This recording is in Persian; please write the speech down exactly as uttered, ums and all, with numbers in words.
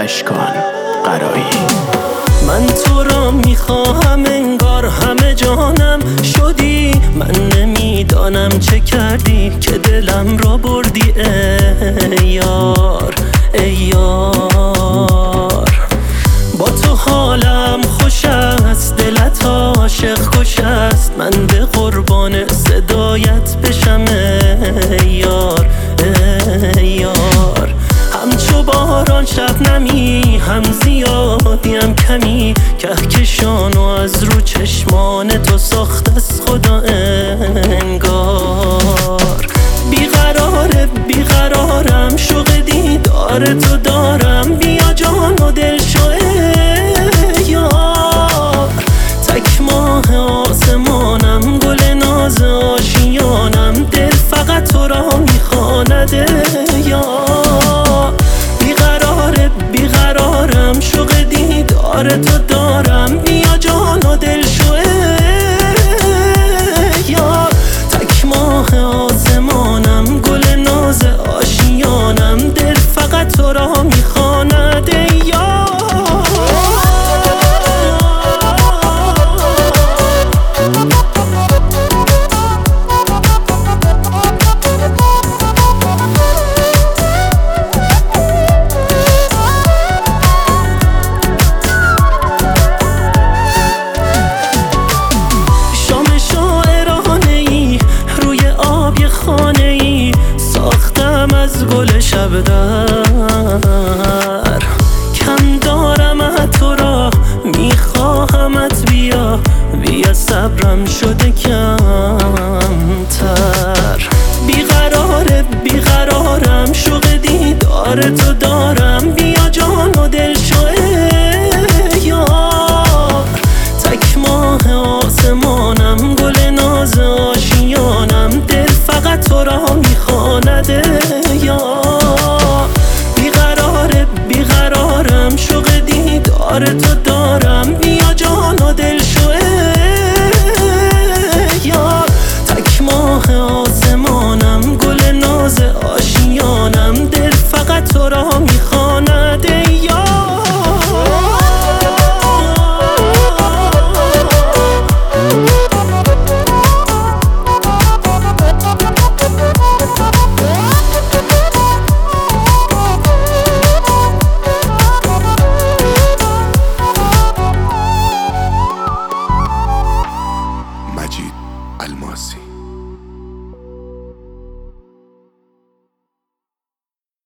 فراموشش کن قرایی. من تو را میخواهم انگار همه جانم شدی، من نمیدانم چه کردی که دلم را بردی ای یار ای یار. با تو حالم خوش است، دلت عاشق کش است، من به قربان صدایت بشم ای یار ای یار. همچو باران شبنمی، هم زیادی هم کمی، کهکشانو از رو چشمان تو ساخت از خدا انگار. بیقراره بیقرارم، شوق دیدار تو دارم، بیا جان و دل شو ای یار. تک ماه آسمانم، گل ناز آشیانم، دل فقط تو را میخواند ای یار. بیقراره بیقرارم، شوق دیدار تو دارم، بیا جان و دل شو ای یار. تک ماه آسمانم، گل ناز آشیانم، دل فقط تو را میخواند ای یار. از گل شب در